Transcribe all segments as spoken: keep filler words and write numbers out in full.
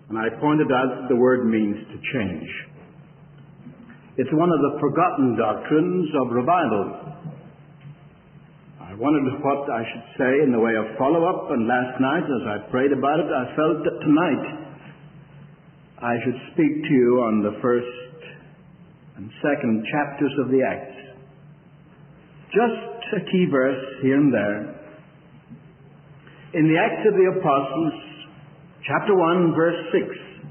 And I pointed out that the word means to change. It's one of the forgotten doctrines of revival. I wondered what I should say in the way of follow-up, and last night as I prayed about it, I felt that tonight I should speak to you on the first and second chapters of the Acts. Just a key verse here and there. In the Acts of the Apostles, chapter one, verse six.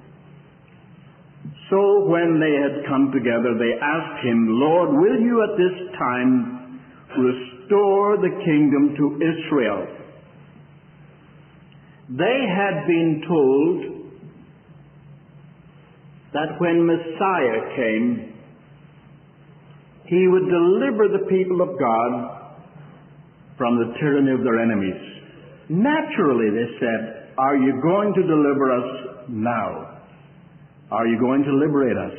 So when they had come together, they asked him, Lord, will you at this time restore the kingdom to Israel? They had been told that when Messiah came, he would deliver the people of God from the tyranny of their enemies. Naturally, they said, are you going to deliver us now? Are you going to liberate us?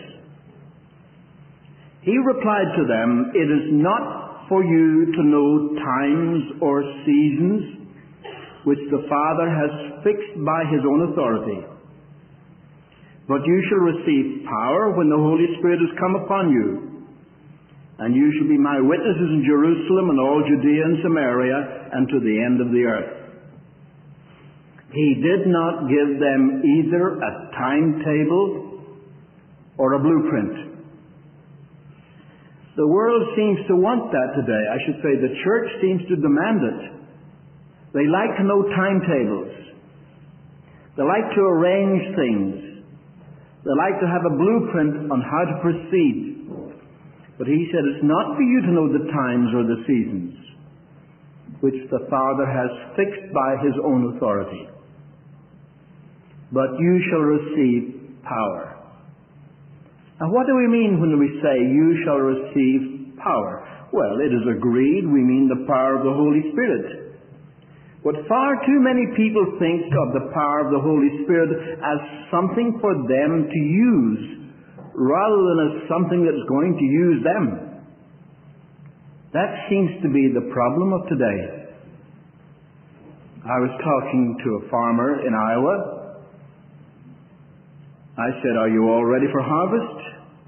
He replied to them, it is not for you to know times or seasons which the Father has fixed by his own authority. But you shall receive power when the Holy Spirit has come upon you. And you shall be my witnesses in Jerusalem and all Judea and Samaria and to the end of the earth. He did not give them either a timetable or a blueprint. The world seems to want that today. I should say the church seems to demand it. They like to know timetables. They like to arrange things. They like to have a blueprint on how to proceed. But he said it's not for you to know the times or the seasons which the Father has fixed by his own authority. But you shall receive power. Now what do we mean when we say you shall receive power? Well, it is agreed we mean the power of the Holy Spirit. But far too many people think of the power of the Holy Spirit as something for them to use, rather than as something that's going to use them. That seems to be the problem of today. I was talking to a farmer in Iowa. I said, are you all ready for harvest?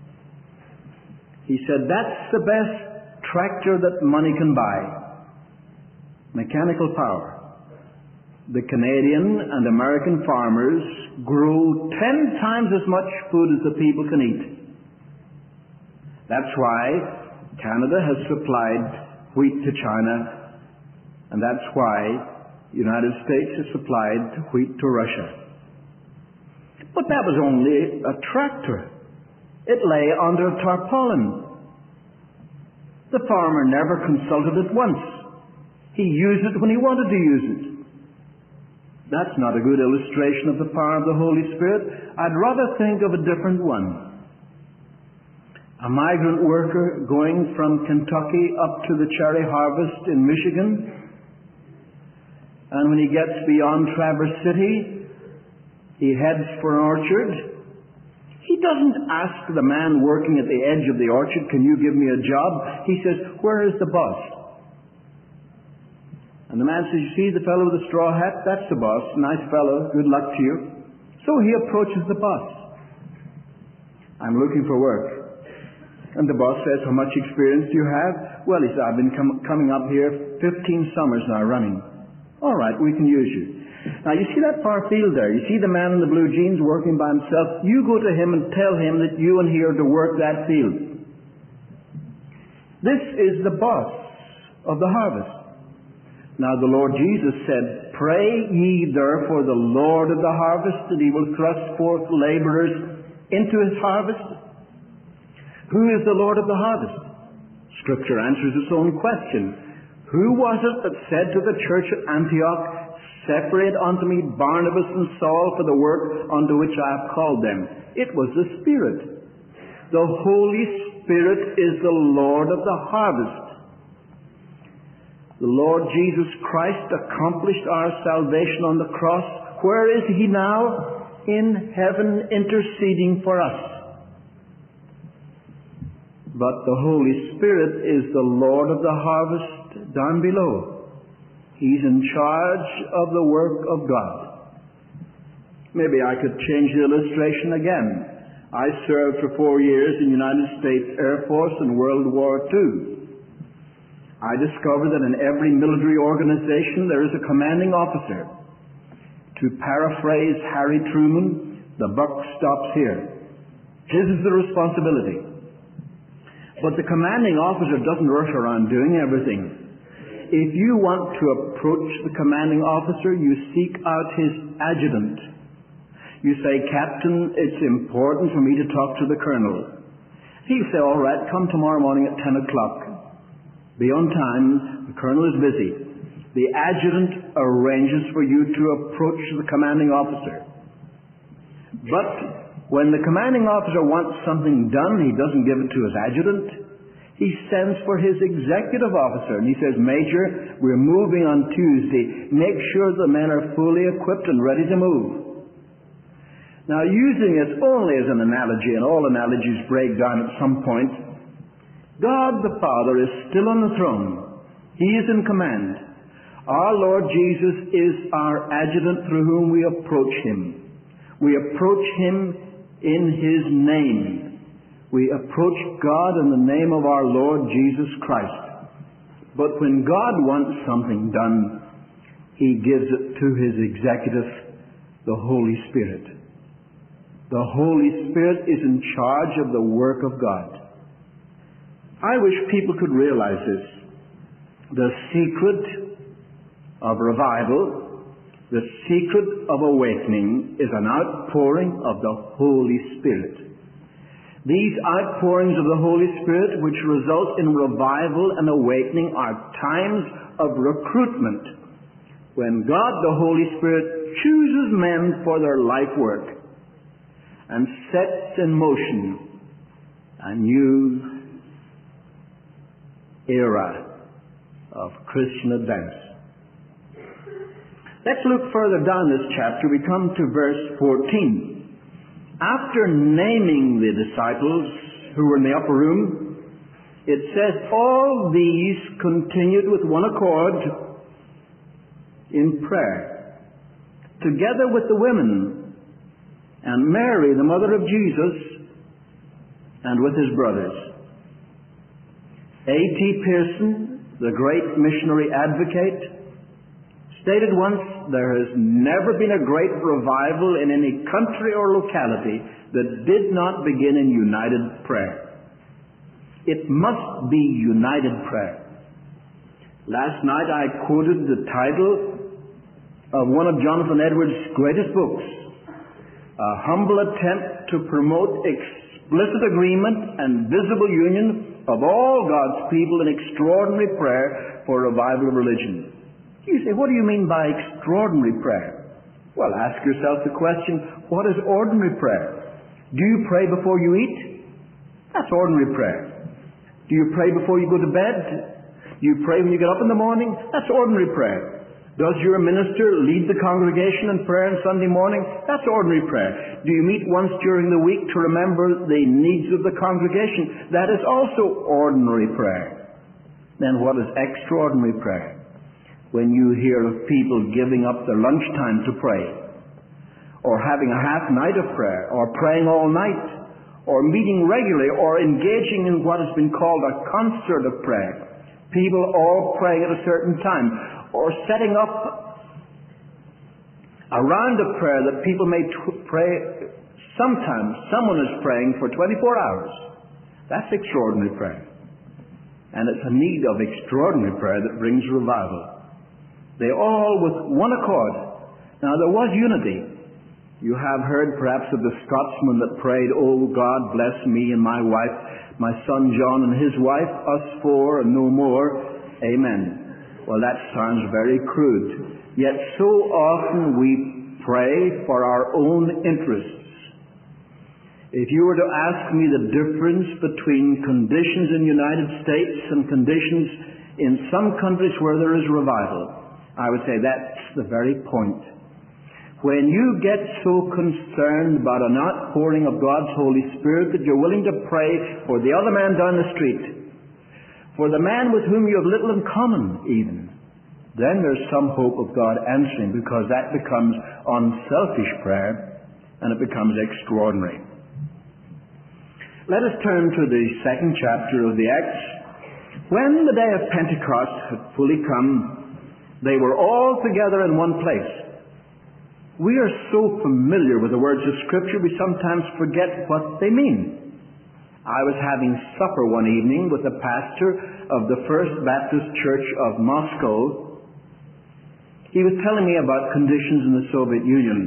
He said, that's the best tractor that money can buy. Mechanical power. The Canadian and American farmers grow ten times as much food as the people can eat. That's why Canada has supplied wheat to China, and that's why the United States has supplied wheat to Russia. But that was only a tractor. It lay under a tarpaulin. The farmer never consulted it once. He used it when he wanted to use it. That's not a good illustration of the power of the Holy Spirit. I'd rather think of a different one. A migrant worker going from Kentucky up to the cherry harvest in Michigan, and when he gets beyond Traverse City, he heads for an orchard. He doesn't ask the man working at the edge of the orchard, can you give me a job? He says, where is the boss? And the man says, you see the fellow with the straw hat? That's the boss. Nice fellow. Good luck to you. So he approaches the boss. I'm looking for work. And the boss says, how much experience do you have? Well, he said, I've been com- coming up here fifteen summers now running. All right, we can use you. Now, you see that far field there? You see the man in the blue jeans working by himself? You go to him and tell him that you and he are to work that field. This is the boss of the harvest. Now, the Lord Jesus said, pray ye therefore the Lord of the harvest that he will thrust forth laborers into his harvest. Who is the Lord of the harvest? Scripture answers its own question. Who was it that said to the church at Antioch, separate unto me Barnabas and Saul for the work unto which I have called them? It was the Spirit. The Holy Spirit is the Lord of the harvest. The Lord Jesus Christ accomplished our salvation on the cross. Where is he now? In heaven, interceding for us. But the Holy Spirit is the Lord of the harvest down below. He's in charge of the work of God. Maybe I could change the illustration again. I served for four years in the United States Air Force in World War Two. I discovered that in every military organization there is a commanding officer. To paraphrase Harry Truman, the buck stops here. His is the responsibility. But the commanding officer doesn't rush around doing everything. If you want to approach the commanding officer, you seek out his adjutant. You say, Captain, it's important for me to talk to the colonel. He'll say, all right, come tomorrow morning at ten o'clock. Be on time. The colonel is busy. The adjutant arranges for you to approach the commanding officer. But when the commanding officer wants something done, he doesn't give it to his adjutant. He sends for his executive officer and he says, Major, we're moving on Tuesday. Make sure the men are fully equipped and ready to move. Now, using it only as an analogy, and all analogies break down at some point, God the Father is still on the throne. He is in command. Our Lord Jesus is our adjutant through whom we approach Him. We approach Him in His name. We approach God in the name of our Lord Jesus Christ. But when God wants something done, He gives it to His executive, the Holy Spirit. The Holy Spirit is in charge of the work of God. I wish people could realize this. The secret of revival, the secret of awakening is an outpouring of the Holy Spirit. These outpourings of the Holy Spirit, which result in revival and awakening, are times of recruitment when God, the Holy Spirit, chooses men for their life work and sets in motion a new era of Christian advance. Let's look further down this chapter. We come to verse fourteen. After naming the disciples who were in the upper room, it says, all these continued with one accord in prayer, together with the women, and Mary, the mother of Jesus, and with his brothers. A T Pierson, the great missionary advocate, stated once, there has never been a great revival in any country or locality that did not begin in united prayer. It must be united prayer. Last night I quoted the title of one of Jonathan Edwards' greatest books, A Humble Attempt to Promote Explicit Agreement and Visible Union of All God's People in Extraordinary Prayer for Revival of Religion. You say, what do you mean by extraordinary prayer? Well, ask yourself the question, what is ordinary prayer? Do you pray before you eat? That's ordinary prayer. Do you pray before you go to bed? Do you pray when you get up in the morning? That's ordinary prayer. Does your minister lead the congregation in prayer on Sunday morning? That's ordinary prayer. Do you meet once during the week to remember the needs of the congregation? That is also ordinary prayer. Then what is extraordinary prayer? When you hear of people giving up their lunchtime to pray, or having a half night of prayer, or praying all night, or meeting regularly, or engaging in what has been called a concert of prayer. People all praying at a certain time, or setting up a round of prayer that people may t- pray. Sometimes someone is praying for twenty-four hours. That's extraordinary prayer. And it's a need of extraordinary prayer that brings revival. They all with one accord. Now there was unity. You have heard perhaps of the Scotsman that prayed, "Oh God, bless me and my wife, my son John and his wife, us four and no more. Amen." Well, that sounds very crude. Yet so often we pray for our own interests. If you were to ask me the difference between conditions in the United States and conditions in some countries where there is revival, I would say that's the very point. When you get so concerned about an outpouring of God's Holy Spirit that you're willing to pray for the other man down the street, for the man with whom you have little in common even, then there's some hope of God answering, because that becomes unselfish prayer and it becomes extraordinary. Let us turn to the second chapter of the Acts. When the day of Pentecost had fully come, they were all together in one place. We are so familiar with the words of Scripture, we sometimes forget what they mean. I was having supper one evening with the pastor of the First Baptist Church of Moscow. He was telling me about conditions in the Soviet Union.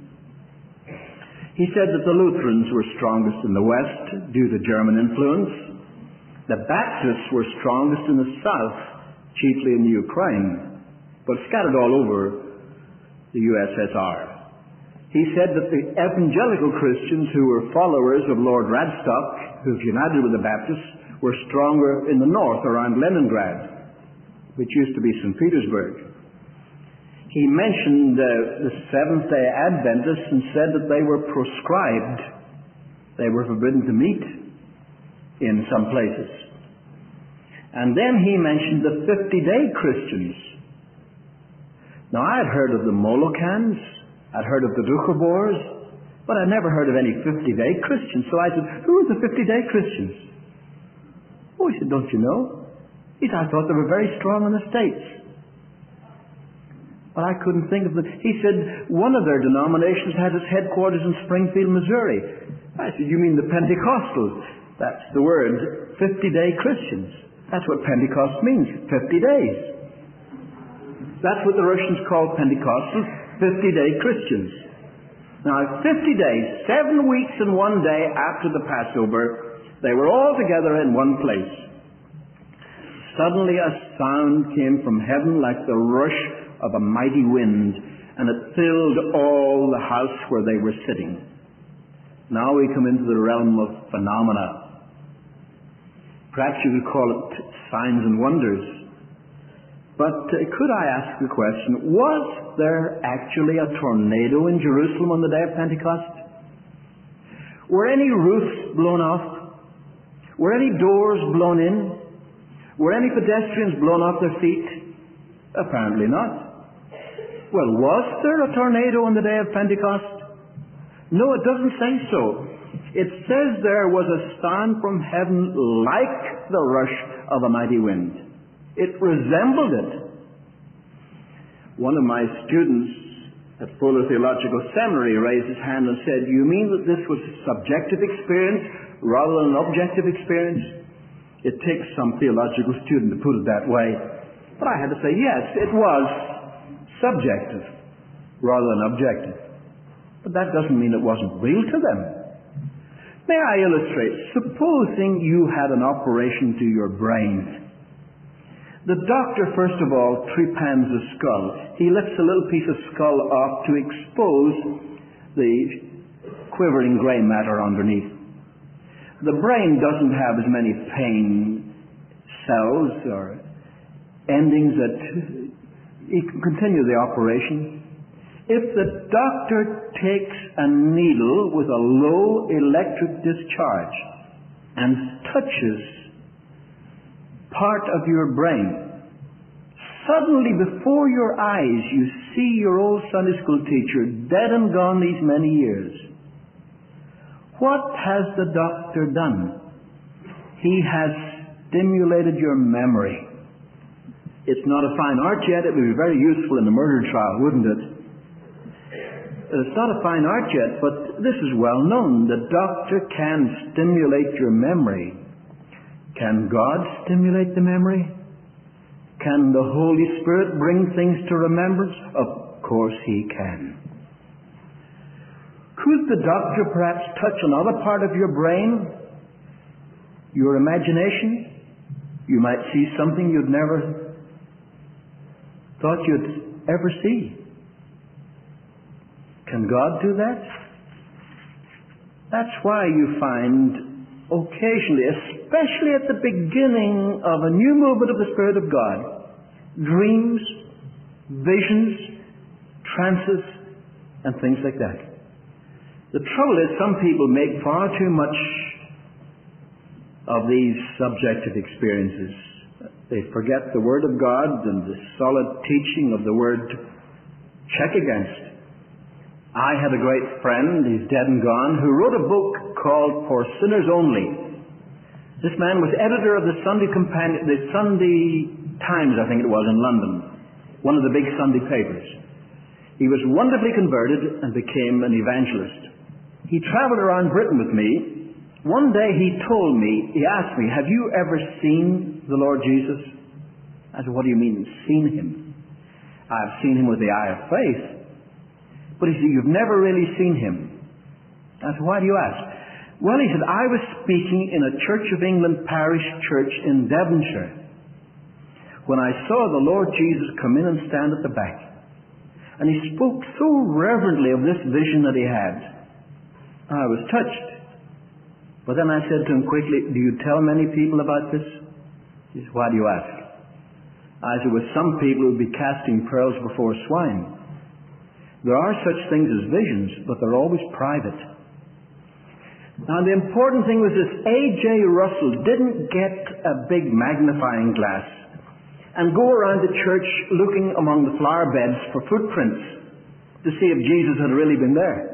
He said that the Lutherans were strongest in the West due to German influence. The Baptists were strongest in the South, chiefly in the Ukraine, but scattered all over the U S S R. He said that the evangelical Christians who were followers of Lord Radstock, who've united with the Baptists, were stronger in the north around Leningrad, which used to be Saint Petersburg. He mentioned uh, the Seventh-day Adventists and said that they were proscribed. They were forbidden to meet in some places. And then he mentioned the fifty-day Christians. Now, I had heard of the Molokans, I'd heard of the Doukhobors, but I'd never heard of any fifty-day Christians. So I said, who are the fifty-day Christians? Oh, he said, don't you know? He said, I thought they were very strong in the States. But I couldn't think of them. He said, one of their denominations has its headquarters in Springfield, Missouri. I said, you mean the Pentecostals? That's the word, fifty-day Christians. That's what Pentecost means, fifty days. That's what the Russians call Pentecostals, fifty-day Christians. Now, fifty days, seven weeks and one day after the Passover, they were all together in one place. Suddenly a sound came from heaven like the rush of a mighty wind, and it filled all the house where they were sitting. Now we come into the realm of phenomena. Perhaps you could call it signs and wonders. But uh, could I ask the question, was there actually a tornado in Jerusalem on the day of Pentecost? Were any roofs blown off? Were any doors blown in? Were any pedestrians blown off their feet? Apparently not. Well, was there a tornado on the day of Pentecost? No, it doesn't say so. It says there was a sound from heaven like the rush of a mighty wind. It resembled it. One of my students at Fuller Theological Seminary raised his hand and said, you mean that this was a subjective experience rather than an objective experience? It takes some theological student to put it that way. But I had to say, yes, it was subjective rather than objective. But that doesn't mean it wasn't real to them. May I illustrate? Supposing you had an operation to your brain. The doctor, first of all, trepans the skull. He lifts a little piece of skull off to expose the quivering gray matter underneath. The brain doesn't have as many pain cells or endings that he can continue the operation. If the doctor takes a needle with a low electric discharge and touches part of your brain, suddenly before your eyes you see your old Sunday school teacher dead and gone these many years. What has the doctor done? He has stimulated your memory. It's not a fine art yet. It would be very useful in a murder trial, wouldn't it? It's not a fine art yet, but this is well known. The doctor can stimulate your memory. Can God stimulate the memory? Can the Holy Spirit bring things to remembrance? Of course He can. Could the doctor perhaps touch another part of your brain? Your imagination? You might see something you'd never thought you'd ever see. Can God do that? That's why you find occasionally, especially at the beginning of a new movement of the Spirit of God, dreams, visions, trances, and things like that. The trouble is some people make far too much of these subjective experiences. They forget the Word of God and the solid teaching of the Word to check against. I had a great friend, he's dead and gone, who wrote a book called For Sinners Only. This man was editor of the Sunday Companion, the Sunday Times, I think it was, in London, one of the big Sunday papers. He was wonderfully converted and became an evangelist. He traveled around Britain with me. One day he told me, he asked me, have you ever seen the Lord Jesus? I said, what do you mean, seen him? I've seen him with the eye of faith. But he said, you've never really seen him. I said, why do you ask? Well, he said, I was speaking in a Church of England parish church in Devonshire when I saw the Lord Jesus come in and stand at the back. And he spoke so reverently of this vision that he had. I was touched. But then I said to him quickly, do you tell many people about this? He said, why do you ask? I said, with some people who would be casting pearls before swine. There are such things as visions, but they're always private. Now the important thing was this, A J Russell didn't get a big magnifying glass and go around the church looking among the flower beds for footprints to see if Jesus had really been there.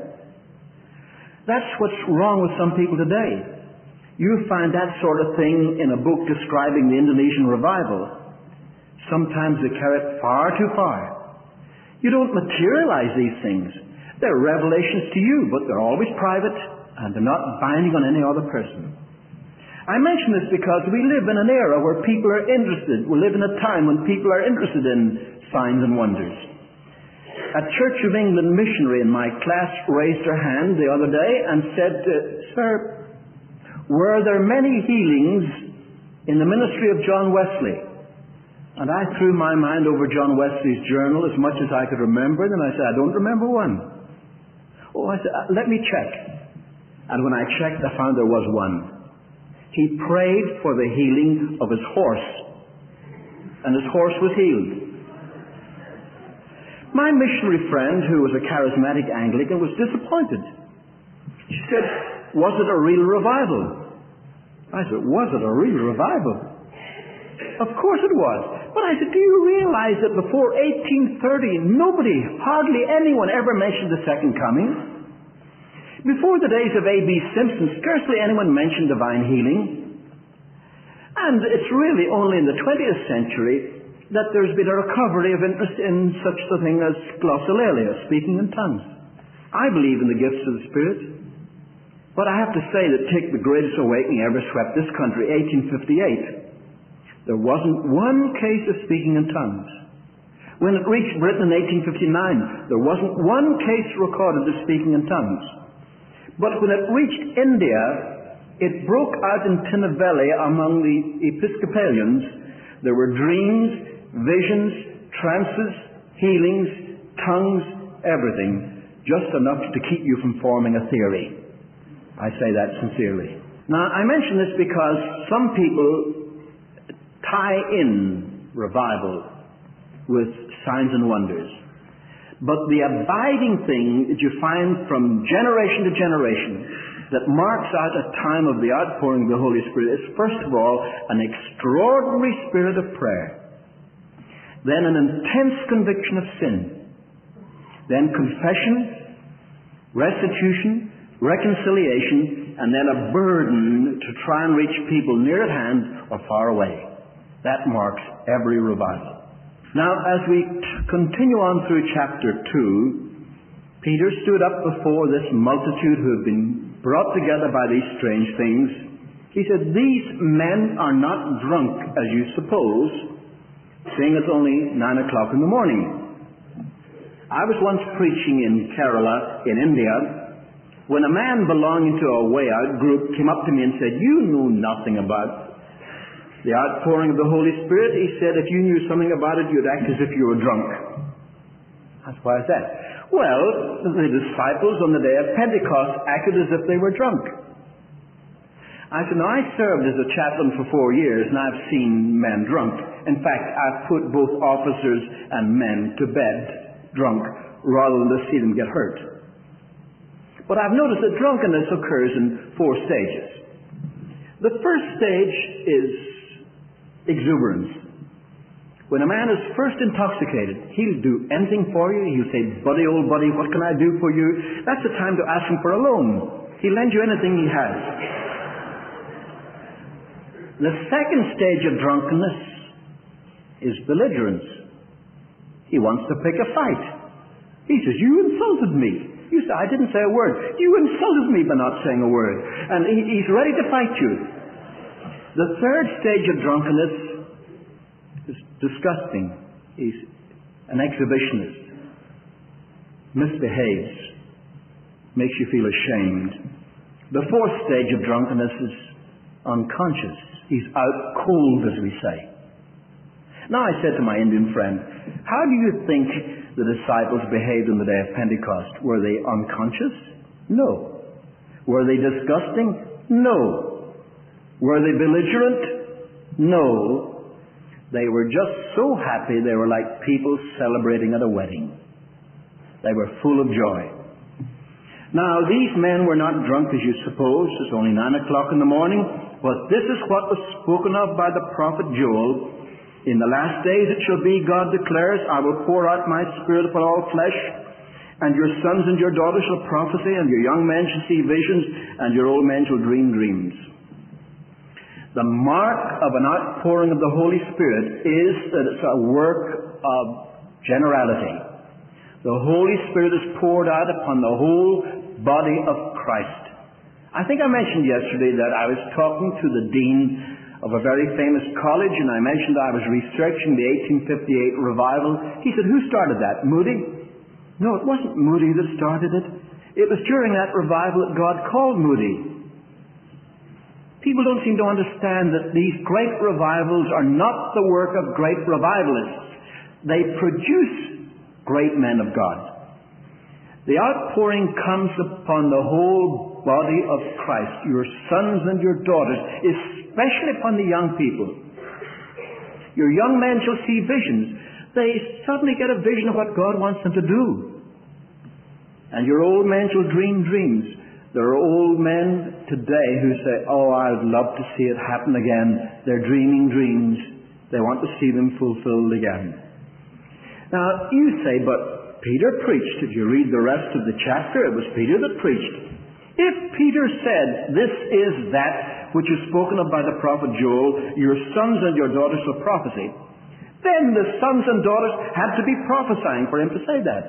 That's what's wrong with some people today. You find that sort of thing in a book describing the Indonesian revival. Sometimes they carry it far too far. You don't materialize these things. They're revelations to you, but they're always private and they're not binding on any other person. I mention this because we live in an era where people are interested. We live in a time when people are interested in signs and wonders. A Church of England missionary in my class raised her hand the other day and said, uh, Sir, were there many healings in the ministry of John Wesley? And I threw my mind over John Wesley's journal as much as I could remember, and I said, I don't remember one. Oh, I said, let me check. And when I checked, I found there was one. He prayed for the healing of his horse, and his horse was healed. My missionary friend, who was a charismatic Anglican, was disappointed. She said, was it a real revival? I said, was it a real revival? Of course it was. But I said, do you realize that before eighteen thirty, nobody, hardly anyone ever mentioned the second coming? Before the days of A B Simpson, scarcely anyone mentioned divine healing. And it's really only in the twentieth century that there's been a recovery of interest in such a thing as glossolalia, speaking in tongues. I believe in the gifts of the Spirit. But I have to say that take the greatest awakening ever swept this country, eighteen fifty-eight. There wasn't one case of speaking in tongues. When it reached Britain in eighteen fifty-nine, there wasn't one case recorded of speaking in tongues. But when it reached India, it broke out in Tinnevelly among the Episcopalians. There were dreams, visions, trances, healings, tongues, everything. Just enough to keep you from forming a theory. I say that sincerely. Now, I mention this because some people tie in revival with signs and wonders. But the abiding thing that you find from generation to generation that marks out a time of the outpouring of the Holy Spirit is, first of all, an extraordinary spirit of prayer. Then an intense conviction of sin. Then confession, restitution, reconciliation, and then a burden to try and reach people near at hand or far away. That marks every revival. Now, as we t- continue on through chapter two, Peter stood up before this multitude who had been brought together by these strange things. He said, these men are not drunk, as you suppose, seeing it's only nine o'clock in the morning. I was once preaching in Kerala, in India, when a man belonging to a way out group came up to me and said, you know nothing about the outpouring of the Holy Spirit. He said, if you knew something about it, you'd act as if you were drunk. That's why is that? Well, the disciples on the day of Pentecost acted as if they were drunk. I said, now I served as a chaplain for four years and I've seen men drunk. In fact, I've put both officers and men to bed drunk rather than to see them get hurt. But I've noticed that drunkenness occurs in four stages. The first stage is exuberance. When a man is first intoxicated, he'll do anything for you. He'll say, buddy, old buddy, what can I do for you? That's the time to ask him for a loan. He'll lend you anything he has. The second stage of drunkenness is belligerence. He wants to pick a fight. He says, you insulted me. You say, I didn't say a word. You insulted me by not saying a word. And he, he's ready to fight you. The third stage of drunkenness is disgusting. He's an exhibitionist. Misbehaves. Makes you feel ashamed. The fourth stage of drunkenness is unconscious. He's out cold, as we say. Now I said to my Indian friend, how do you think the disciples behaved on the day of Pentecost? Were they unconscious? No. Were they disgusting? No. Were they belligerent? No. They were just so happy they were like people celebrating at a wedding. They were full of joy. Now, these men were not drunk as you suppose. It's only nine o'clock in the morning. But this is what was spoken of by the prophet Joel. In the last days it shall be, God declares, I will pour out my Spirit upon all flesh, and your sons and your daughters shall prophesy, and your young men shall see visions, and your old men shall dream dreams. The mark of an outpouring of the Holy Spirit is that it's a work of generality. The Holy Spirit is poured out upon the whole body of Christ. I think I mentioned yesterday that I was talking to the dean of a very famous college, and I mentioned I was researching the eighteen fifty-eight revival. He said, who started that? Moody? No, it wasn't Moody that started it. It was during that revival that God called Moody. People don't seem to understand that these great revivals are not the work of great revivalists. They produce great men of God. The outpouring comes upon the whole body of Christ, your sons and your daughters, especially upon the young people. Your young men shall see visions. They suddenly get a vision of what God wants them to do. And your old men shall dream dreams. There are old men today who say, oh, I'd love to see it happen again. They're dreaming dreams. They want to see them fulfilled again. Now, you say, but Peter preached. If you read the rest of the chapter, it was Peter that preached. If Peter said, this is that which is spoken of by the prophet Joel, your sons and your daughters shall prophesy, then the sons and daughters had to be prophesying for him to say that.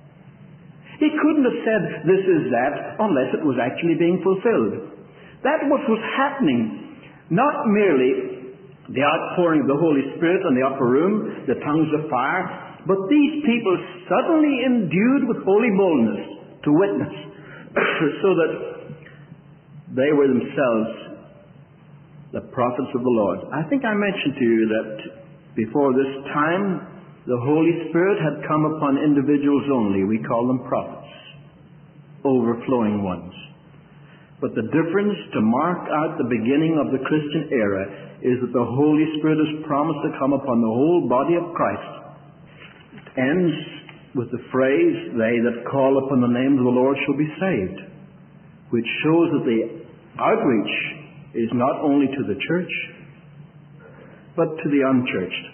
He couldn't have said, this is that, unless it was actually being fulfilled. That was what was happening. Not merely the outpouring of the Holy Spirit in the upper room, the tongues of fire, but these people suddenly endued with holy boldness to witness, so that they were themselves the prophets of the Lord. I think I mentioned to you that before this time, the Holy Spirit had come upon individuals only. We call them prophets, overflowing ones. But the difference to mark out the beginning of the Christian era is that the Holy Spirit is promised to come upon the whole body of Christ. Ends with the phrase, they that call upon the name of the Lord shall be saved, which shows that the outreach is not only to the church, but to the unchurched.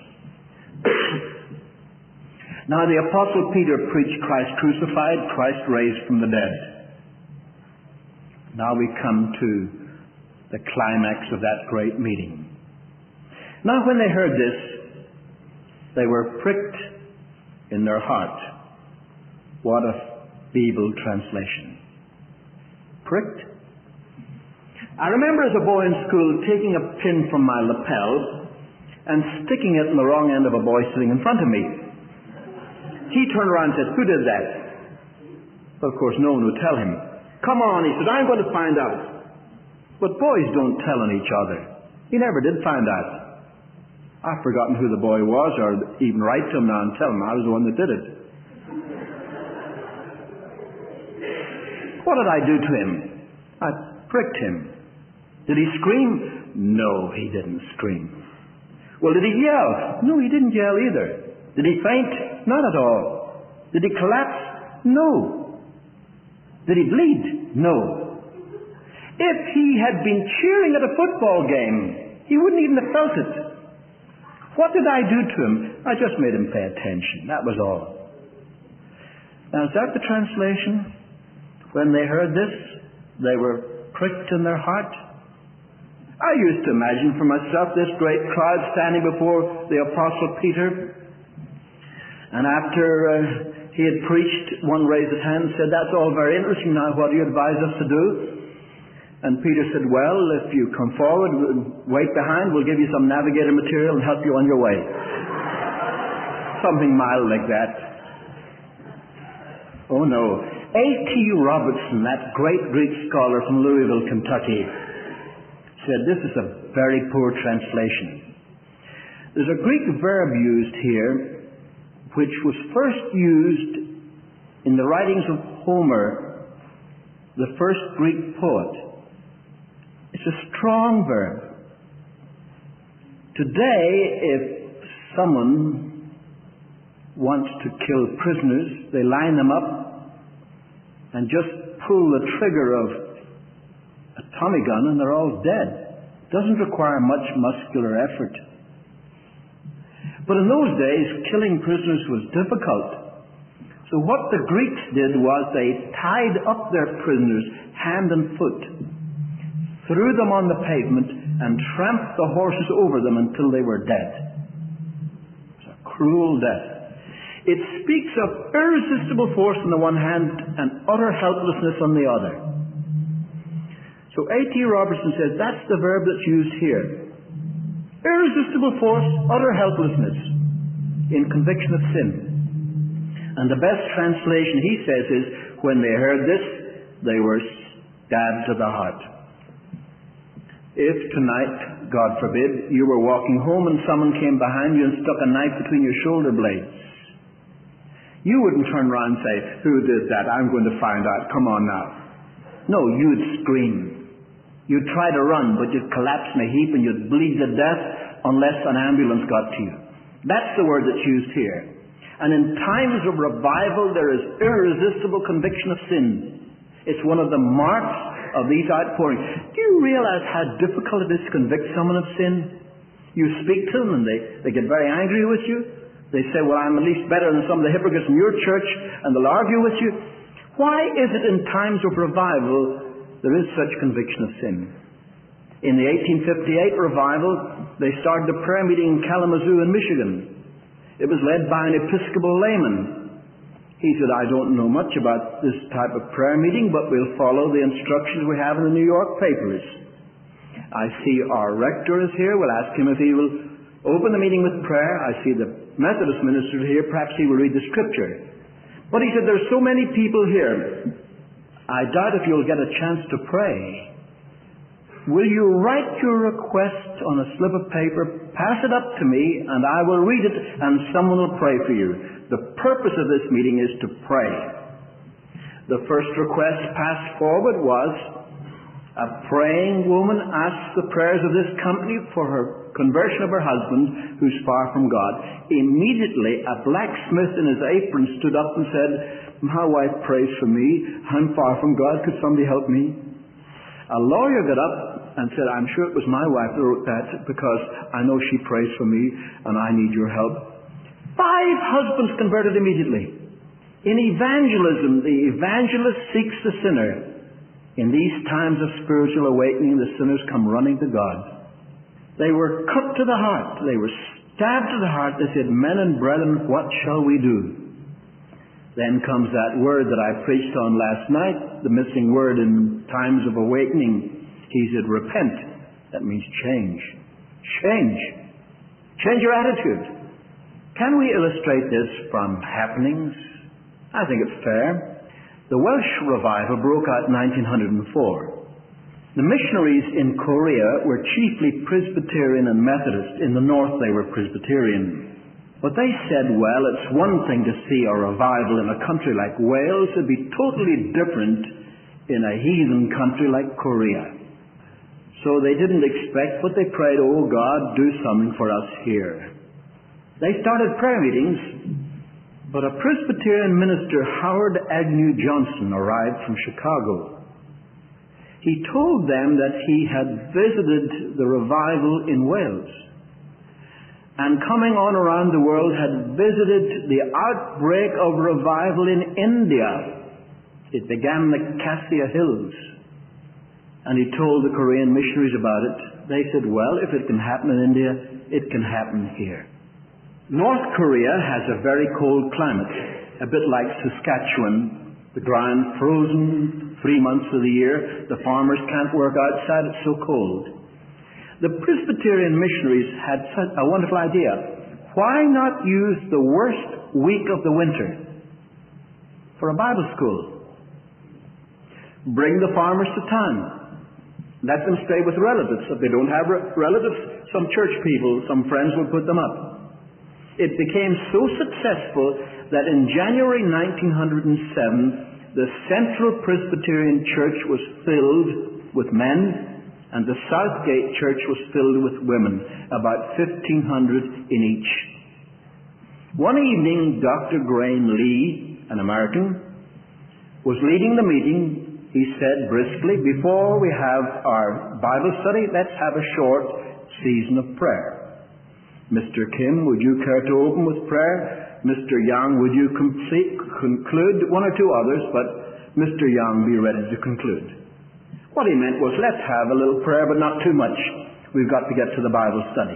Now the Apostle Peter preached Christ crucified, Christ raised from the dead. Now we come to the climax of that great meeting. Now when they heard this, they were pricked in their heart. What a feeble translation. Pricked? I remember as a boy in school taking a pin from my lapel and sticking it in the wrong end of a boy sitting in front of me. He turned around and said, who did that? Well, of course, no one would tell him. Come on, he said, I'm going to find out. But boys don't tell on each other. He never did find out. I've forgotten who the boy was, or even write to him now and tell him I was the one that did it. What did I do to him? I pricked him. Did he scream? No, he didn't scream. Well, did he yell? No, he didn't yell either. Did he faint? Not at all. Did he collapse? No. Did he bleed? No. If he had been cheering at a football game, he wouldn't even have felt it. What did I do to him? I just made him pay attention. That was all. Now, is that the translation? When they heard this, they were pricked in their heart. I used to imagine for myself this great crowd standing before the Apostle Peter. And after uh, he had preached, one raised his hand and said, "That's all very interesting. Now, what do you advise us to do?" And Peter said, "Well, if you come forward, wait behind, we'll give you some navigator material and help you on your way." Something mild like that. Oh no. A T Robertson, that great Greek scholar from Louisville, Kentucky, said this is a very poor translation. There's a Greek verb used here which was first used in the writings of Homer, the first Greek poet. It's a strong verb. Today, if someone wants to kill prisoners, they line them up and just pull the trigger of a Tommy gun and they're all dead. It doesn't require much muscular effort. But in those days, killing prisoners was difficult. So what the Greeks did was they tied up their prisoners hand and foot, threw them on the pavement, and tramped the horses over them until they were dead. It's a cruel death. It speaks of irresistible force on the one hand and utter helplessness on the other. So A T Robertson says that's the verb that's used here. Irresistible force, utter helplessness in conviction of sin. And the best translation, he says, is when they heard this, they were stabbed to the heart. If tonight, God forbid, you were walking home and someone came behind you and stuck a knife between your shoulder blades, you wouldn't turn around and say, "Who did that? I'm going to find out. Come on now." No, you'd scream. You'd try to run, but you'd collapse in a heap and you'd bleed to death unless an ambulance got to you. That's the word that's used here. And in times of revival, there is irresistible conviction of sin. It's one of the marks of these outpourings. Do you realize how difficult it is to convict someone of sin? You speak to them and they, they get very angry with you. They say, "Well, I'm at least better than some of the hypocrites in your church," and they'll argue with you. Why is it in times of revival there is such conviction of sin? In the eighteen fifty-eight revival, they started a prayer meeting in Kalamazoo in Michigan. It was led by an Episcopal layman. He said, "I don't know much about this type of prayer meeting, but we'll follow the instructions we have in the New York papers. I see our rector is here. We'll ask him if he will open the meeting with prayer. I see the Methodist minister here. Perhaps he will read the scripture." But he said, "There's so many people here. I doubt if you'll get a chance to pray. Will you write your request on a slip of paper, pass it up to me, and I will read it, and someone will pray for you. The purpose of this meeting is to pray." The first request passed forward was, a praying woman asked the prayers of this company for her conversion of her husband, who's far from God. Immediately, a blacksmith in his apron stood up and said, "My wife prays for me. I'm far from God. Could somebody help me?" A lawyer got up and said, "I'm sure it was my wife that wrote that because I know she prays for me and I need your help." Five husbands converted immediately. In evangelism, the evangelist seeks the sinner. In these times of spiritual awakening, the sinners come running to God. They were cut to the heart. They were stabbed to the heart. They said, "Men and brethren, what shall we do?" Then comes that word that I preached on last night, the missing word in times of awakening. He said, "Repent." That means change. Change. Change your attitude. Can we illustrate this from happenings? I think it's fair. The Welsh revival broke out in nineteen oh four. The missionaries in Korea were chiefly Presbyterian and Methodist. In the north they were Presbyterian. But they said, well, it's one thing to see a revival in a country like Wales. It'd be totally different in a heathen country like Korea. So they didn't expect, but they prayed, "Oh God, do something for us here." They started prayer meetings, but a Presbyterian minister, Howard Agnew Johnson, arrived from Chicago. He told them that he had visited the revival in Wales. and coming on around the world had visited the outbreak of revival in India. It began in the Cassia Hills. And he told the Korean missionaries about it. They said, well, if it can happen in India, it can happen here. North Korea has a very cold climate, a bit like Saskatchewan. The ground frozen three months of the year. The farmers can't work outside, it's so cold. The Presbyterian missionaries had such a wonderful idea. Why not use the worst week of the winter for a Bible school? Bring the farmers to town. Let them stay with relatives. If they don't have relatives, some church people, some friends will put them up. It became so successful that in January nineteen oh seven, the Central Presbyterian Church was filled with men, and the Southgate Church was filled with women, about fifteen hundred in each. One evening, Doctor Graham Lee, an American, was leading the meeting. He said briskly, before we have our Bible study, let's have a short season of prayer. Mister Kim, would you care to open with prayer? Mister Young, would you complete, conclude? One or two others, but Mister Young, be ready to conclude. What he meant was, let's have a little prayer, but not too much. We've got to get to the Bible study.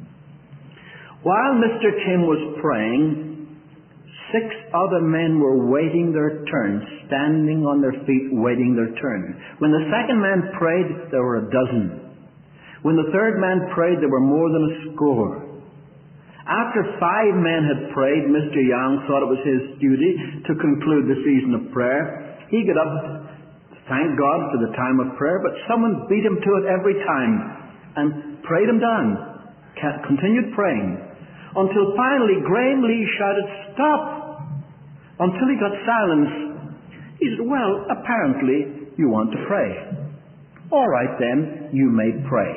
While Mister Kim was praying, six other men were waiting their turn, standing on their feet waiting their turn. When the second man prayed, there were a dozen. When the third man prayed, there were more than a score. After five men had prayed, Mister Young thought it was his duty to conclude the season of prayer. He got up to thank God for the time of prayer, but someone beat him to it every time and prayed him down. Continued praying. Until finally Graham Lee shouted, "Stop!" Until he got silence. He said, well, apparently you want to pray. All right then, you may pray.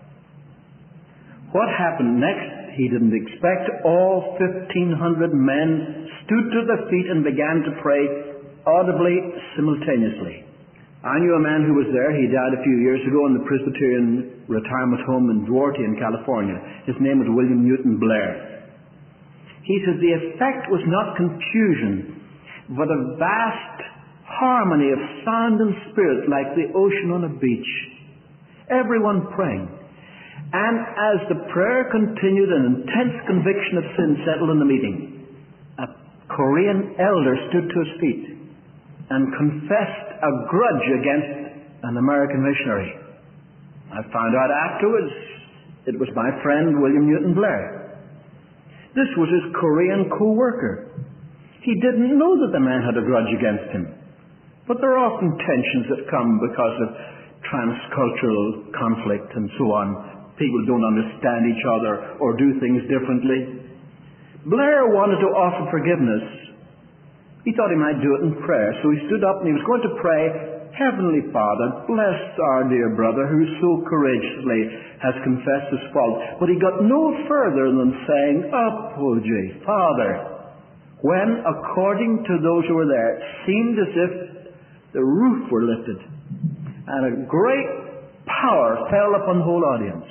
What happened next, he didn't expect. All fifteen hundred men stood to their feet and began to pray audibly, simultaneously. I knew a man who was there. He died a few years ago in the Presbyterian retirement home in Duarte in California. His name was William Newton Blair. He says the effect was not confusion, but a vast harmony of sound and spirit like the ocean on a beach. Everyone praying. And as the prayer continued, an intense conviction of sin settled in the meeting. A Korean elder stood to his feet and confessed a grudge against an American missionary. I found out afterwards it was my friend William Newton Blair. This was his Korean co-worker. He didn't know that the man had a grudge against him. But there are often tensions that come because of transcultural conflict and so on. People don't understand each other or do things differently. Blair wanted to offer forgiveness. He thought he might do it in prayer, so he stood up and he was going to pray, Heavenly Father, bless our dear brother who so courageously has confessed his fault. But he got no further than saying, Apology, Father, when, according to those who were there, it seemed as if the roof were lifted and a great power fell upon the whole audience.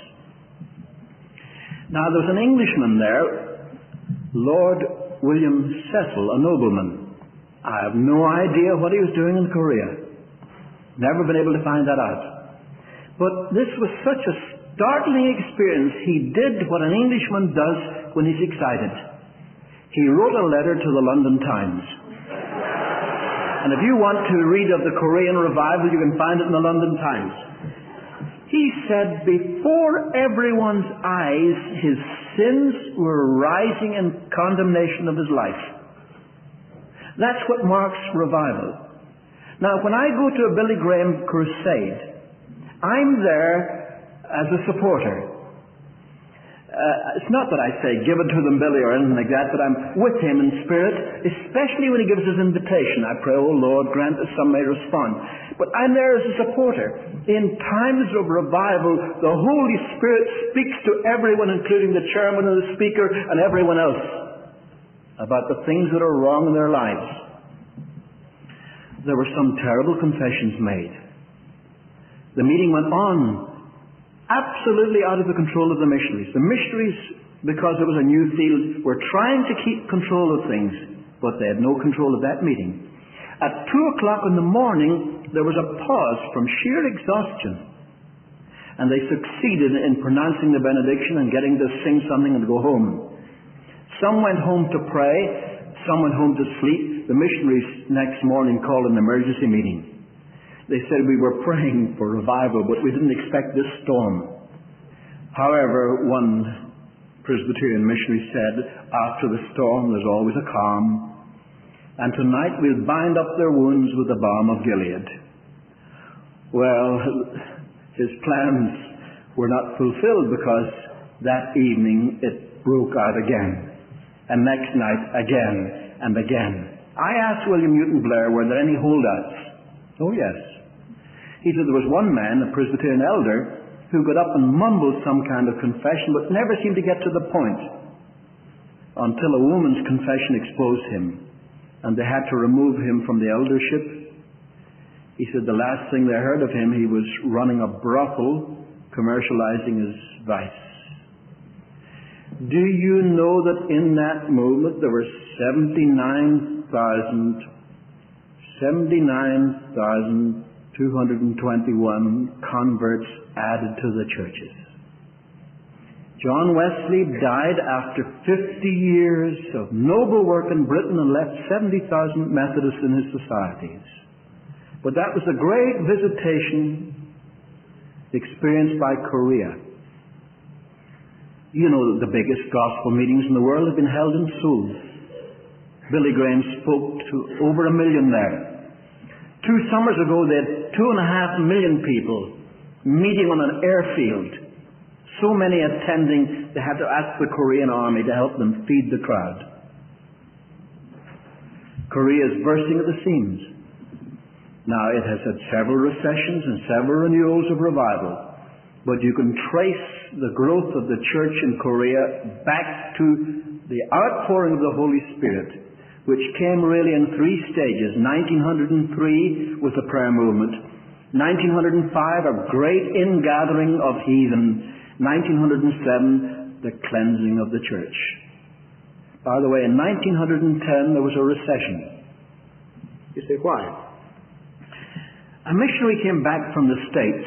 Now, there was an Englishman there, Lord William Cecil, a nobleman. I have no idea what he was doing in Korea. Never been able to find that out. But this was such a startling experience. He did what an Englishman does when he's excited. He wrote a letter to the London Times. And if you want to read of the Korean revival, you can find it in the London Times. He said, before everyone's eyes, his sins were rising in condemnation of his life. That's what marks revival. Now, when I go to a Billy Graham crusade, I'm there as a supporter. Uh, it's not that I say, give it to them, Billy, or anything like that, but I'm with him in spirit, especially when he gives his invitation. I pray, oh Lord, grant that some may respond. But I'm there as a supporter. In times of revival, the Holy Spirit speaks to everyone, including the chairman and the speaker and everyone else, about the things that are wrong in their lives. There were some terrible confessions made. The meeting went on absolutely out of the control of the missionaries. The missionaries because it was a new field, were trying to keep control of things, but they had no control of that meeting. At two o'clock in the morning, there was a pause from sheer exhaustion. And they succeeded in pronouncing the benediction and getting to sing something and go home. Some went home to pray, some went home to sleep. The missionaries next morning called an emergency meeting. They said, we were praying for revival, but we didn't expect this storm. However, one Presbyterian missionary said, after the storm there's always a calm, and tonight we'll bind up their wounds with the balm of Gilead. Well, his plans were not fulfilled, because that evening it broke out again. And next night again and again. I asked William Newton Blair, were there any holdouts? Oh yes. He said there was one man, a Presbyterian elder, who got up and mumbled some kind of confession, but never seemed to get to the point, until a woman's confession exposed him, and they had to remove him from the eldership. He said the last thing they heard of him, he was running a brothel, commercializing his vice. Do you know that in that movement there were seventy-nine thousand, seventy-nine thousand two hundred twenty-one converts added to the churches? John Wesley died after fifty years of noble work in Britain and left seventy thousand Methodists in his societies. But that was a great visitation experienced by Korea. You know that the biggest gospel meetings in the world have been held in Seoul. Billy Graham spoke to over a million there. Two summers ago they had two and a half million people meeting on an airfield. So many attending, they had to ask the Korean army to help them feed the crowd. Korea is bursting at the seams. Now, it has had several recessions and several renewals of revival, but you can trace the growth of the church in Korea back to the outpouring of the Holy Spirit, which came really in three stages. nineteen oh three was the prayer movement. nineteen oh five, a great ingathering of heathen. nineteen oh seven, the cleansing of the church. By the way, in nineteen ten, there was a recession. You say, why? A missionary came back from the States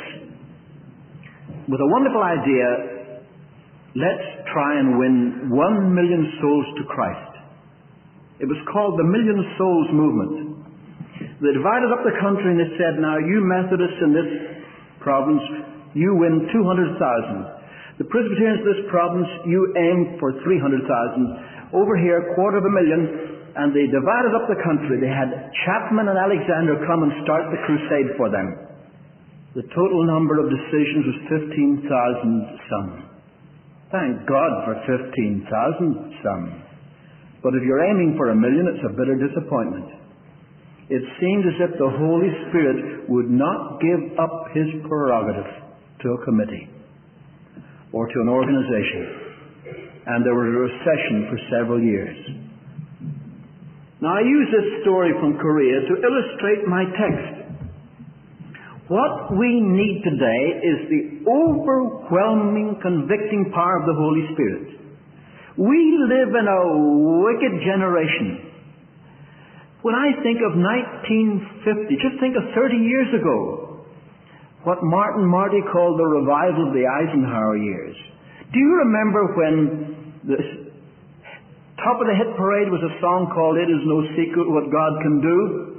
with a wonderful idea. Let's try and win one million souls to Christ. It was called the Million Souls Movement. They divided up the country and they said, now you Methodists in this province, you win two hundred thousand. The Presbyterians of this province, you aim for three hundred thousand. Over here, a quarter of a million. And they divided up the country. They had Chapman and Alexander come and start the crusade for them. The total number of decisions was fifteen thousand some. Thank God for fifteen thousand some. But if you're aiming for a million, it's a bitter disappointment. It seemed as if the Holy Spirit would not give up His prerogative to a committee or to an organization. And there was a recession for several years. Now, I use this story from Korea to illustrate my text. What we need today is the overwhelming, convicting power of the Holy Spirit. We live in a wicked generation. When I think of nineteen fifty, just think of thirty years ago, what Martin Marty called the revival of the Eisenhower years. Do you remember when the top of the hit parade was a song called It Is No Secret What God Can Do?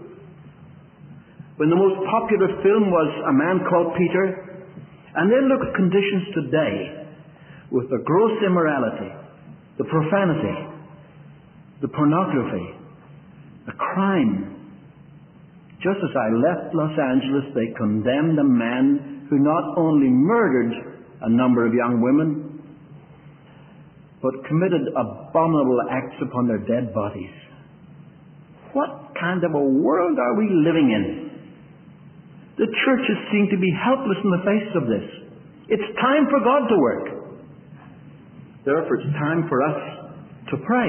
When the most popular film was A Man Called Peter? And then look at conditions today with the gross immorality, the profanity, the pornography, the crime. Just as I left Los Angeles, they condemned a man who not only murdered a number of young women, but committed abominable acts upon their dead bodies. What kind of a world are we living in? The churches seem to be helpless in the face of this. It's time for God to work. Therefore, it's time for us to pray.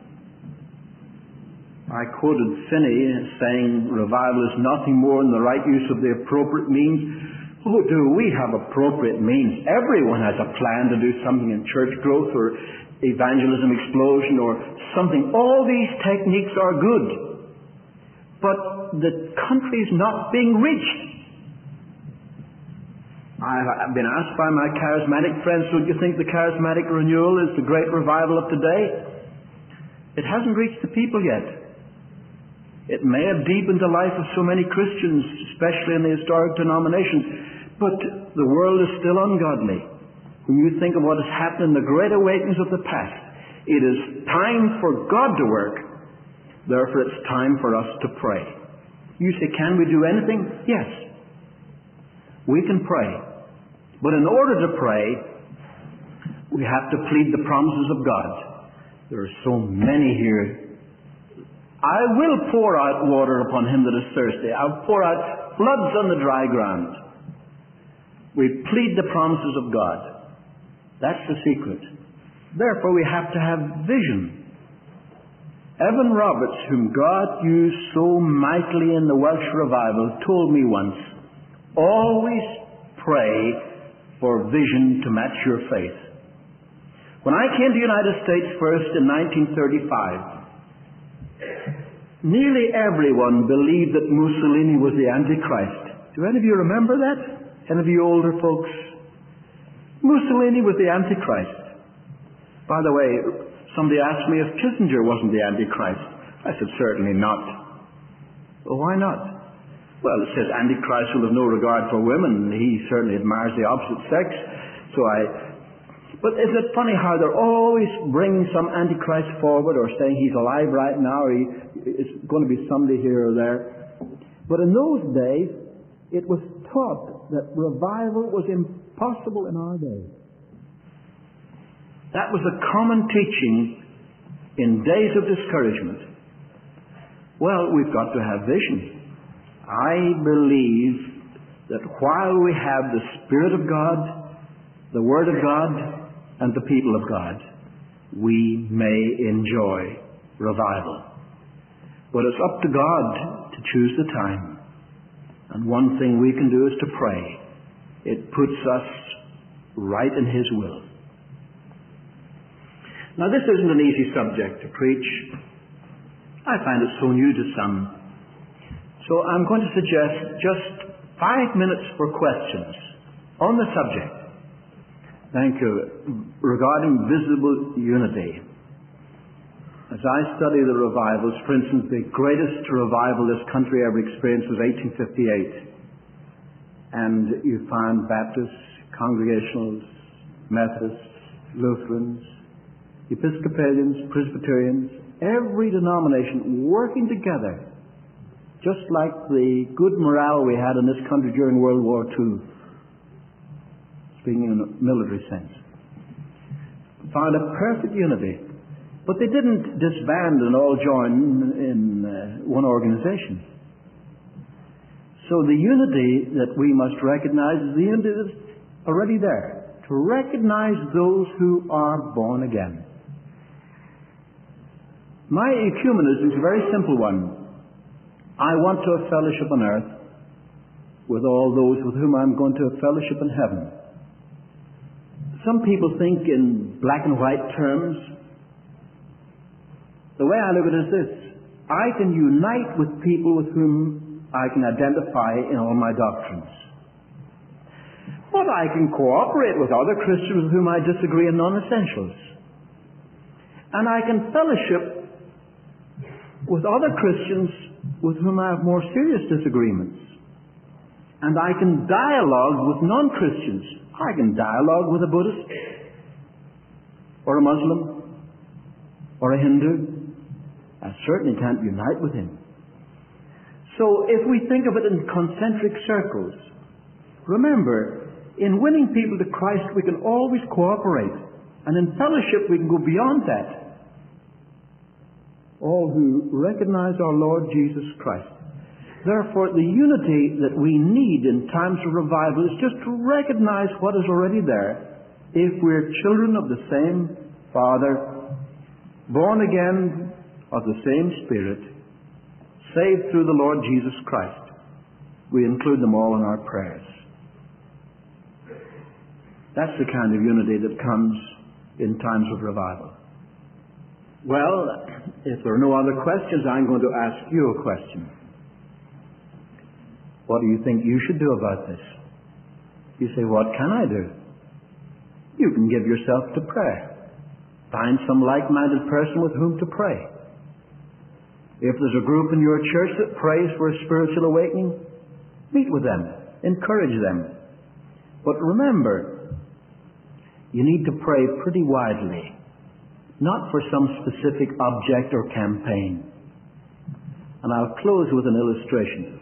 I quoted Finney saying revival is nothing more than the right use of the appropriate means. Oh, do we have appropriate means? Everyone has a plan to do something in church growth or evangelism explosion or something. All these techniques are good. But the country's not being reached. I've been asked by my charismatic friends, would you think the charismatic renewal is the great revival of today? It hasn't reached the people yet. It may have deepened the life of so many Christians, especially in the historic denominations, but the world is still ungodly. When you think of what has happened in the great awakenings of the past, it is time for God to work. Therefore, it's time for us to pray. You say, can we do anything? Yes. We can pray. But in order to pray, we have to plead the promises of God. There are so many here. I will pour out water upon him that is thirsty. I'll pour out floods on the dry ground. We plead the promises of God. That's the secret. Therefore, we have to have vision. Evan Roberts, whom God used so mightily in the Welsh revival, told me once, always pray for vision to match your faith. When I came to the United States first in nineteen thirty-five, nearly everyone believed that Mussolini was the Antichrist. Do any of you remember that? Any of you older folks? Mussolini was the Antichrist. By the way, somebody asked me if Kissinger wasn't the Antichrist. I said, certainly not. Well, why not? Well, it says Antichrist will have no regard for women. He certainly admires the opposite sex. So I... But isn't it funny how they're always bringing some Antichrist forward or saying he's alive right now or he, it's going to be somebody here or there. But in those days, it was taught that revival was impossible in our day. That was a common teaching in days of discouragement. Well, we've got to have vision. I believe that while we have the Spirit of God, the Word of God, and the people of God, we may enjoy revival. But it's up to God to choose the time. And one thing we can do is to pray. It puts us right in His will. Now, this isn't an easy subject to preach. I find it so new to some. So I'm going to suggest just five minutes for questions on the subject. Thank you. Regarding visible unity. As I study the revivals, for instance, the greatest revival this country ever experienced was eighteen fifty-eight. And you find Baptists, Congregationals, Methodists, Lutherans, Episcopalians, Presbyterians, every denomination working together. Just like the good morale we had in this country during World War Two, speaking in a military sense. Found a perfect unity. But they didn't disband and all join in uh, one organization. So the unity that we must recognize is the unity that's already there. To recognize those who are born again. My ecumenism is a very simple one. I want to have fellowship on earth with all those with whom I'm going to have fellowship in heaven. Some people think in black and white terms. The way I look at it is this. I can unite with people with whom I can identify in all my doctrines. But I can cooperate with other Christians with whom I disagree in non-essentials. And I can fellowship with other Christians with whom I have more serious disagreements. And I can dialogue with non-Christians. I can dialogue with a Buddhist, or a Muslim, or a Hindu. I certainly can't unite with him. So if we think of it in concentric circles, remember, in winning people to Christ we can always cooperate. And in fellowship we can go beyond that. All who recognize our Lord Jesus Christ. Therefore, the unity that we need in times of revival is just to recognize what is already there. If we're children of the same Father, born again of the same Spirit, saved through the Lord Jesus Christ, we include them all in our prayers. That's the kind of unity that comes in times of revival. Well, if there are no other questions, I'm going to ask you a question. What do you think you should do about this? You say, what can I do? You can give yourself to prayer. Find some like-minded person with whom to pray. If there's a group in your church that prays for a spiritual awakening, meet with them. Encourage them. But remember, you need to pray pretty widely, not for some specific object or campaign. And I'll close with an illustration.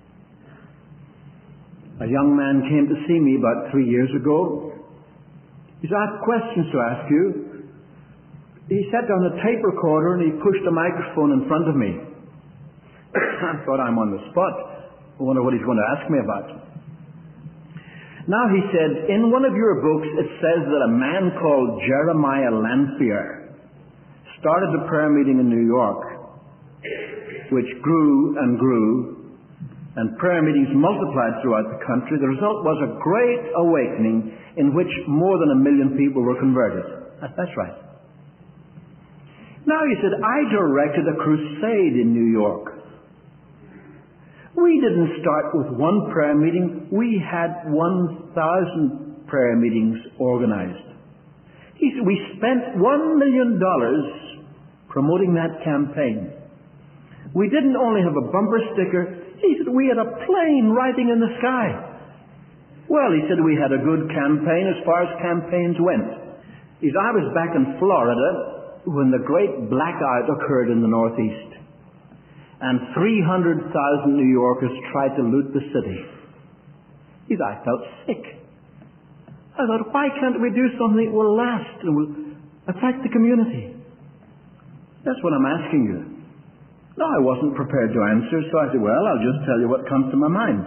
A young man came to see me about three years ago. He said, I have questions to ask you. He sat down a tape recorder and he pushed a microphone in front of me. I thought, I'm on the spot. I wonder what he's going to ask me about. Now he said, in one of your books it says that a man called Jeremiah Lanphier started a prayer meeting in New York, which grew and grew, and prayer meetings multiplied throughout the country. The result was a great awakening in which more than a million people were converted. That's right. Now he said, I directed a crusade in New York. We didn't start with one prayer meeting. We had one thousand prayer meetings organized. He said, we spent one million dollars promoting that campaign. We didn't only have a bumper sticker. He said, we had a plane riding in the sky. Well, he said, we had a good campaign as far as campaigns went. He said, I was back in Florida when the great blackout occurred in the Northeast. And three hundred thousand New Yorkers tried to loot the city. He said, I felt sick. I thought, why can't we do something that will last and will affect the community? That's what I'm asking you. No, I wasn't prepared to answer, so I said, well, I'll just tell you what comes to my mind.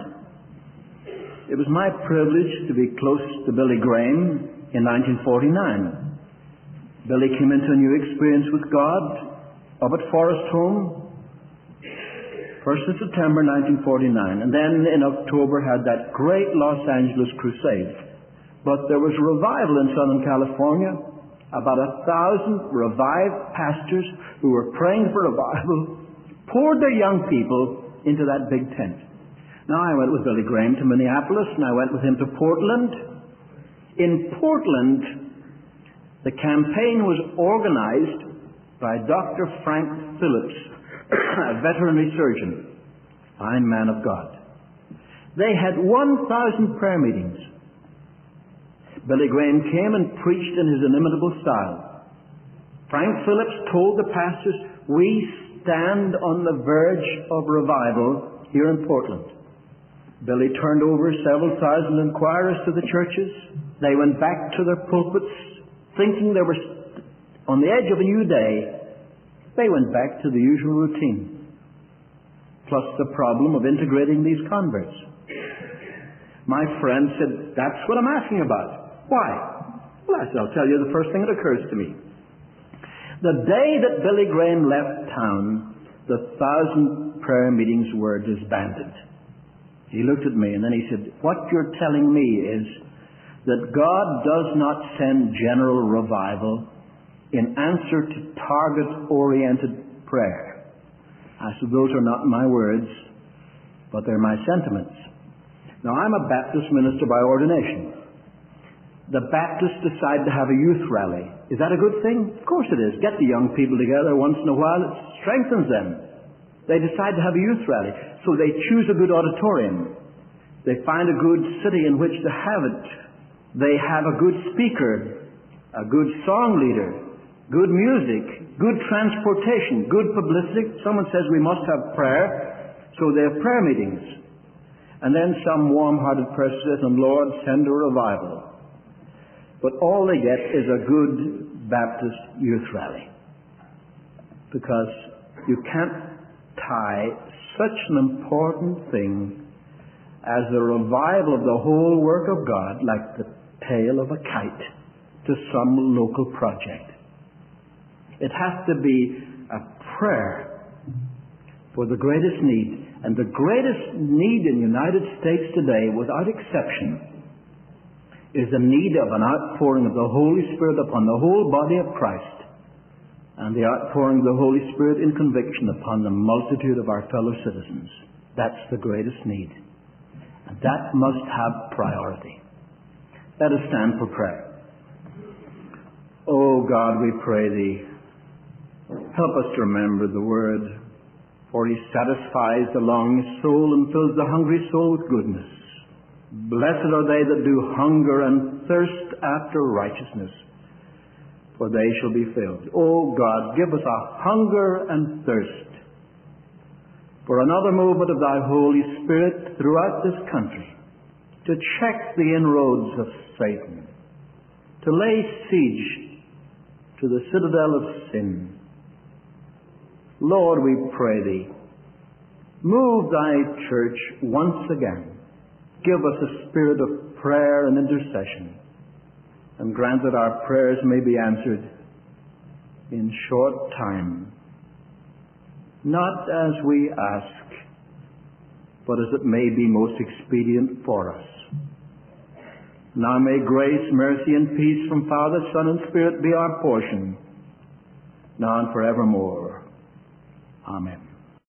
It was my privilege to be close to Billy Graham in nineteen forty-nine. Billy came into a new experience with God up at Forest Home, first of September nineteen forty-nine, and then in October had that great Los Angeles crusade. But there was revival in Southern California. About a thousand revived pastors who were praying for revival poured their young people into that big tent. Now, I went with Billy Graham to Minneapolis, and I went with him to Portland. In Portland, the campaign was organized by Doctor Frank Phillips, a veterinary surgeon, fine man of God. They had one thousand prayer meetings. Billy Graham came and preached in his inimitable style. Frank Phillips told the pastors, we stand on the verge of revival here in Portland. Billy turned over several thousand inquirers to the churches. They went back to their pulpits thinking they were on the edge of a new day. They went back to the usual routine, plus the problem of integrating these converts. My friend said, that's what I'm asking about. Why? Well, I'll tell you the first thing that occurs to me. The day that Billy Graham left town, the thousand prayer meetings were disbanded. He looked at me and then he said, what you're telling me is that God does not send general revival in answer to target-oriented prayer. I said, those are not my words, but they're my sentiments. Now, I'm a Baptist minister by ordination. The Baptists decide to have a youth rally. Is that a good thing? Of course it is. Get the young people together once in a while. It strengthens them. They decide to have a youth rally. So they choose a good auditorium. They find a good city in which to have it. They have a good speaker, a good song leader, good music, good transportation, good publicity. Someone says we must have prayer, so they have prayer meetings. And then some warm-hearted person says, and Lord, send a revival. But all they get is a good Baptist youth rally. Because you can't tie such an important thing as the revival of the whole work of God, like the tail of a kite, to some local project. It has to be a prayer for the greatest need. And the greatest need in the United States today, without exception, is the need of an outpouring of the Holy Spirit upon the whole body of Christ and the outpouring of the Holy Spirit in conviction upon the multitude of our fellow citizens. That's the greatest need. And that must have priority. Let us stand for prayer. Oh God, we pray Thee, help us to remember the Word, for He satisfies the longing soul and fills the hungry soul with goodness. Blessed are they that do hunger and thirst after righteousness, for they shall be filled. Oh God, give us a hunger and thirst for another movement of Thy Holy Spirit throughout this country, to check the inroads of Satan, to lay siege to the citadel of sin. Lord, we pray Thee, move Thy church once again. Give us a spirit of prayer and intercession, and grant that our prayers may be answered in short time, not as we ask, but as it may be most expedient for us. Now may grace, mercy, and peace from Father, Son, and Spirit be our portion, now and forevermore. Amen.